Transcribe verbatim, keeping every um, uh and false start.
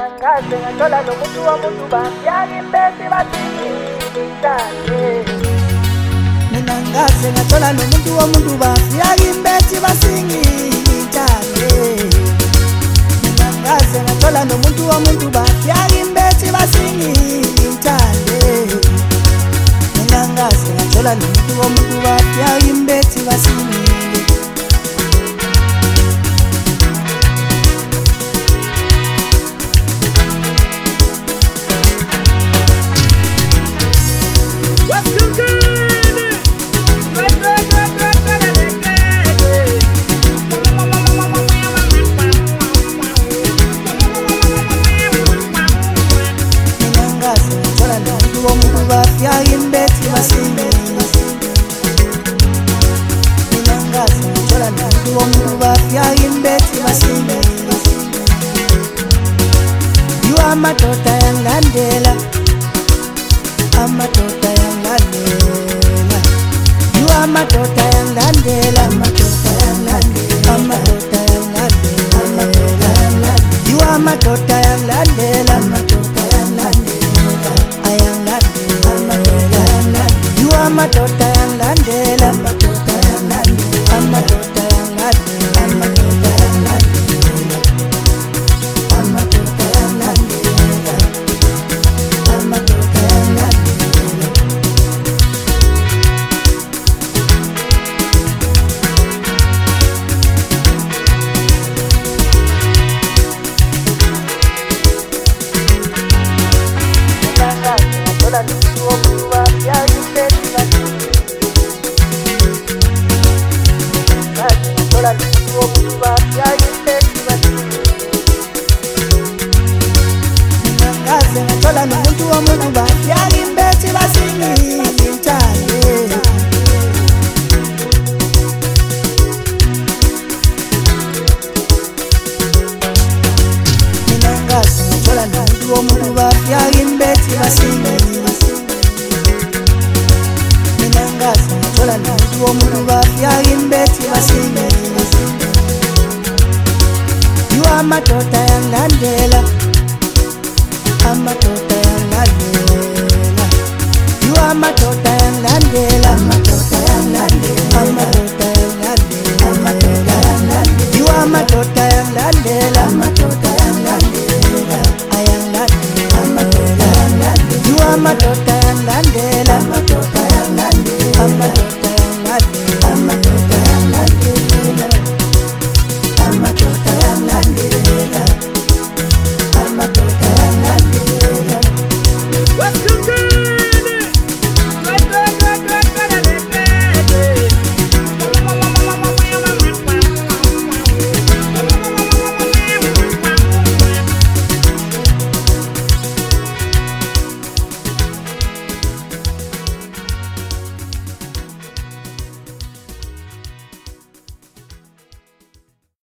Ngaze ngathola nomuntu womuntu bafyaka imbesi basingithathe. Mina ngaze ngathola nomuntu womuntu bafyaka imbesi basingithathe. Mina ngaze ngathola nomuntu womuntu bafyaka imbesi basingithathe. Mina ngaze ngathola nomuntu womuntu bafyaka imbesi basingithathe. Amadota yangilandela, amadota yangilandela. You amadota yangilandela, amadota yangilandela, amadota yangilandela. You amadota yangilandela, amadota yangilandela, ayangilandela, amadota yangilandela. You amadota yangilandela, amadota yangilandela, amadota yangilandela, amadota yangilandela. You are my daughter.